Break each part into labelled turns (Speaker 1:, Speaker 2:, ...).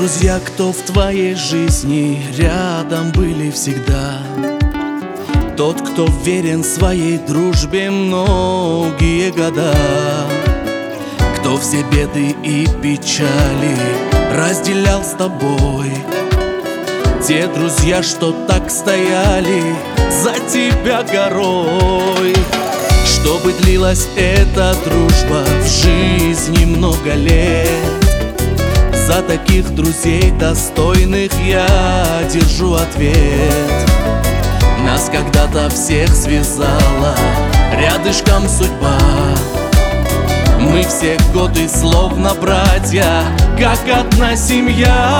Speaker 1: друзья, кто в твоей жизни рядом были всегда. Тот, кто верен своей дружбе многие года. Кто все беды и печали разделял с тобой. Те друзья, что так стояли за тебя горой. Чтобы длилась эта дружба в жизни много лет, за таких друзей достойных я держу ответ. Нас когда-то всех связала рядышком судьба. Мы все годы словно братья, как одна семья.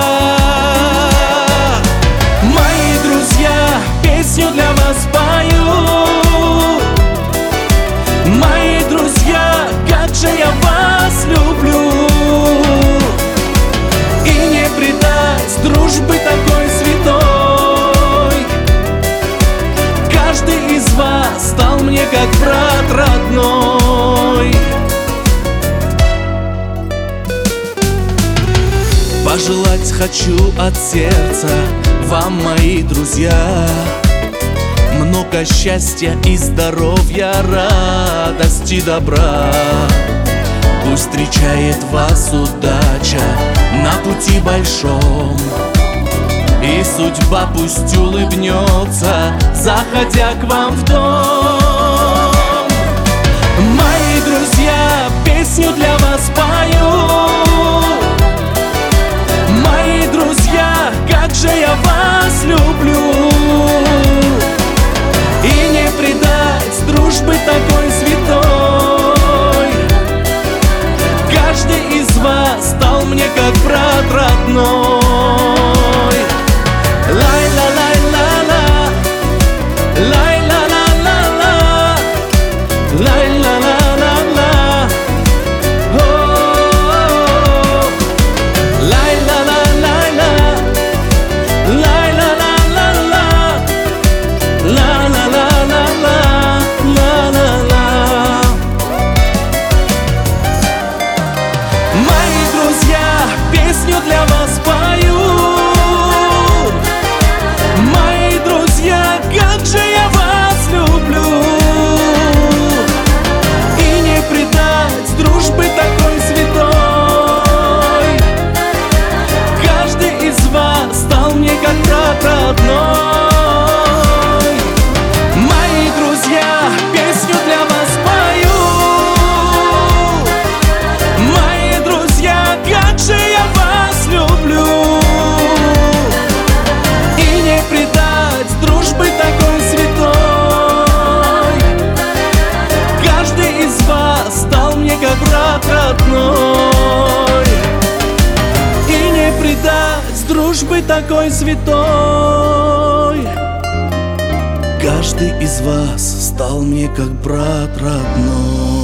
Speaker 1: Мои друзья, песню для вас пою. Мои друзья, как же я вас люблю. И не предать дружбы такой святой. Каждый из вас стал мне как брат родной. Пожелать хочу от сердца вам, мои друзья, много счастья и здоровья, радости, добра. Пусть встречает вас удача на пути большом, и судьба пусть улыбнется, заходя к вам в дом. Мои друзья, песню для вас пою. Мои друзья, как же я вас люблю. И не предать дружбы такой святой. Каждый из вас стал мне как брат родной. Лай-ла-лай-ла-ла, лай-ла-ла-ла-ла, лай-ла-ла-ла-ла, о-о-о, лай-ла-ла-ла-ла, лай-ла-ла-ла-ла, ла-ла-ла-ла-ла. Мои друзья, песню для вас пою. Мои друзья, как же я вас люблю. И не предать дружбы такой святой. Каждый из вас стал мне как брат родной. Мои друзья, песню для вас пою. Мои друзья, как же я вас люблю. И не предать дружбы такой святой. Каждый из вас стал мне как брат родной. И не предать дружбы такой святой. Каждый из вас стал мне как брат родной.